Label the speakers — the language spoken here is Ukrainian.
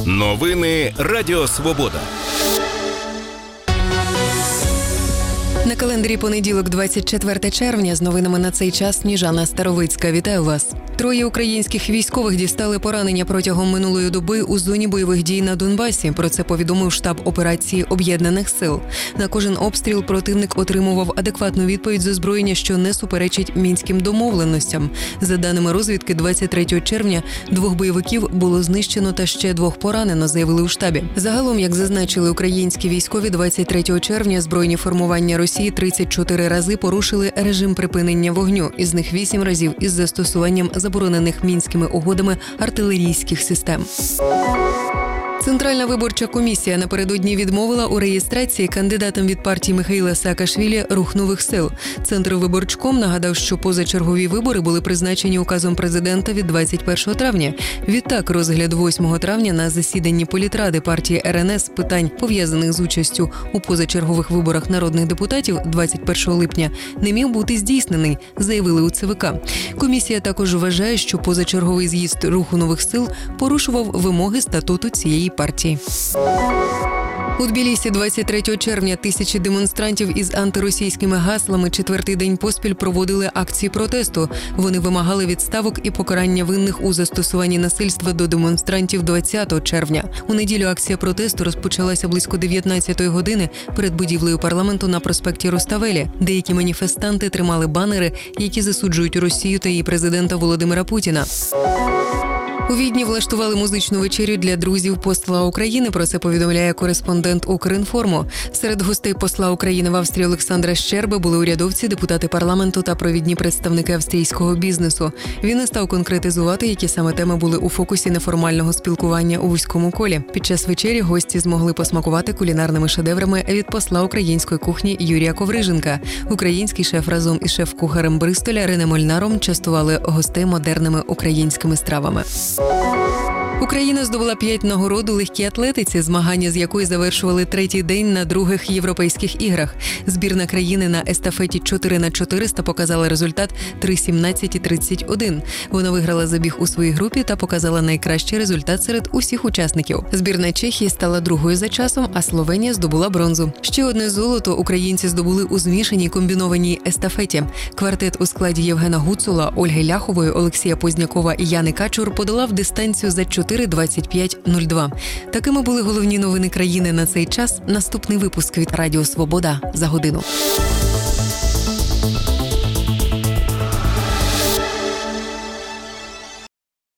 Speaker 1: Новини Радіо Свобода.
Speaker 2: На календарі понеділок, 24 червня. З новинами на цей час Сніжана Старовицька. Вітаю вас. 3 українських військових дістали поранення протягом минулої доби у зоні бойових дій на Донбасі. Про це повідомив штаб операції Об'єднаних сил. На кожен обстріл противник отримував адекватну відповідь з озброєння, що не суперечить мінським домовленостям. За даними розвідки, 23 червня 2 бойовиків було знищено та ще 2 поранено, заявили у штабі. Загалом, як зазначили українські військові, 23 червня збройні формування Росії 34 рази порушили режим припинення вогню, із них 8 разів із застосуванням заборонених мінськими угодами артилерійських систем. Центральна виборча комісія напередодні відмовила у реєстрації кандидатам від партії Михаїла Саакашвілі «Рух нових сил». Центрвиборчком нагадав, що позачергові вибори були призначені указом президента від 21 травня. Відтак, розгляд 8 травня на засіданні політради партії РНС питань, пов'язаних з участю у позачергових виборах народних депутатів 21 липня, не міг бути здійснений, заявили у ЦВК. Комісія також вважає, що позачерговий з'їзд «Руху нових сил» порушував вимоги статуту цієї партії. У Тбілісі 23 червня тисячі демонстрантів із антиросійськими гаслами 4-й день поспіль проводили акції протесту. Вони вимагали відставок і покарання винних у застосуванні насильства до демонстрантів 20 червня. У неділю акція протесту розпочалася близько 19-ї години перед будівлею парламенту на проспекті Руставелі. Деякі маніфестанти тримали банери, які засуджують Росію та її президента Володимира Путіна. У Відні влаштували музичну вечерю для друзів посла України. Про це повідомляє кореспондент Укрінформу. Серед гостей посла України в Австрії Олександра Щерби були урядовці, депутати парламенту та провідні представники австрійського бізнесу. Він не став конкретизувати, які саме теми були у фокусі неформального спілкування у вузькому колі. Під час вечері гості змогли посмакувати кулінарними шедеврами від посла української кухні Юрія Ковриженка. Український шеф разом із шеф-кухарем Бристоля Рене Мольнаром частували гостей модерними українськими стравами. Україна здобула 5 нагород у легкій атлетиці, змагання з якої завершували 3-й день на других європейських іграх. Збірна країни на естафеті 4х400 показала результат 3:17:31. Вона виграла забіг у своїй групі та показала найкращий результат серед усіх учасників. Збірна Чехії стала другою за часом, а Словенія здобула бронзу. Ще одне золото українці здобули у змішаній комбінованій естафеті. Квартет у складі Євгена Гуцула, Ольги Ляхової, Олексія Познякова і Яни Качур подолав дистанцію за 4:25:02. Такими були головні новини країни на цей час. Наступний випуск від Радіо Свобода за годину.